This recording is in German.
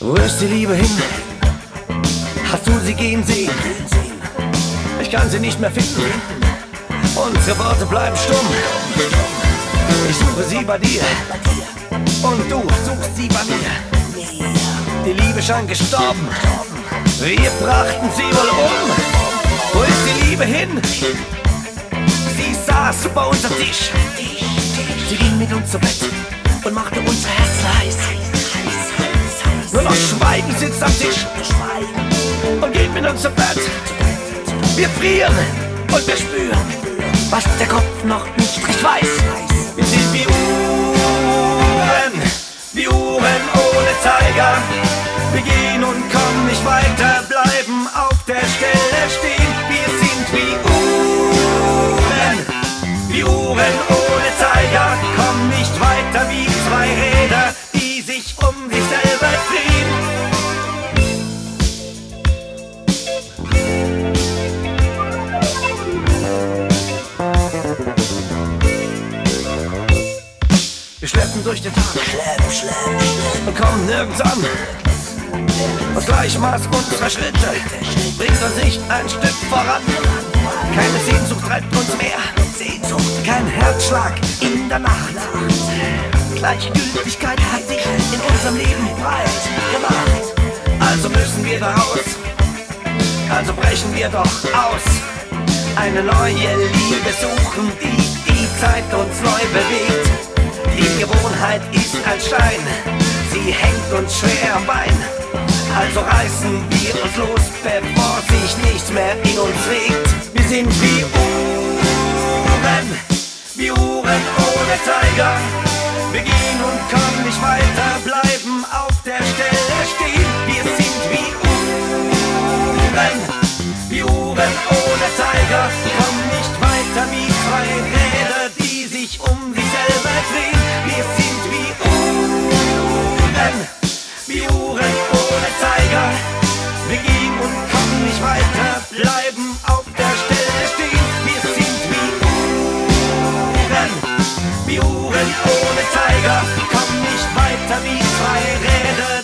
Wo ist die Liebe hin? Hast du sie gehen sehen? Ich kann sie nicht mehr finden. Unsere Worte bleiben stumm. Ich suche sie bei dir und du suchst sie bei mir. Die Liebe scheint gestorben. Wir brachten sie wohl um. Wo ist die Liebe hin? Sie saß bei unserem Tisch. Sie ging mit uns zu Bett und machte unser Herz heiß. Nur noch Schweigen sitzt am Tisch und geht mit uns zu Bett. Wir frieren und wir spüren, was der Kopf noch nicht recht weiß. Wir sind wie Uhren ohne Zeiger. Wir gehen und kommen nicht weiter, bleiben auf der Stelle stehen. Wir sind wie Uhren ohne Zeiger, kommen nicht weiter wie zwei Räder, die sich um sich selber drehen. Wir schleppen durch den Tag und kommen nirgends an. Das Gleichmaß unserer Schritte bringt uns nicht ein Stück voran. Keine Sehnsucht treibt uns mehr, kein Herzschlag in der Nacht. Gleichgültigkeit hat sich in unserem Leben breit gemacht. Also müssen wir da raus, also brechen wir doch aus. Eine neue Liebe suchen, die Zeit uns neu bewegt. Die Gewohnheit ist ein Stein, sie hängt uns schwer am Bein. Also reißen wir uns los, bevor sich nichts mehr in uns regt. Wir sind wie Uhren ohne Zeiger. Wir gehen und kommen nicht weiter, bleiben auf der Stelle stehen. Wir sind wie Uhren ohne Zeiger, kommen nicht weiter wie zwei Räder, die sich um sich selber drehen. Wir sind wie Uhren ohne Zeiger. Wir gehen und kommen nicht weiter, bleiben auf der Stelle stehen. Wir sind wie Uhren ohne Zeiger, kommen nicht weiter wie zwei Räder,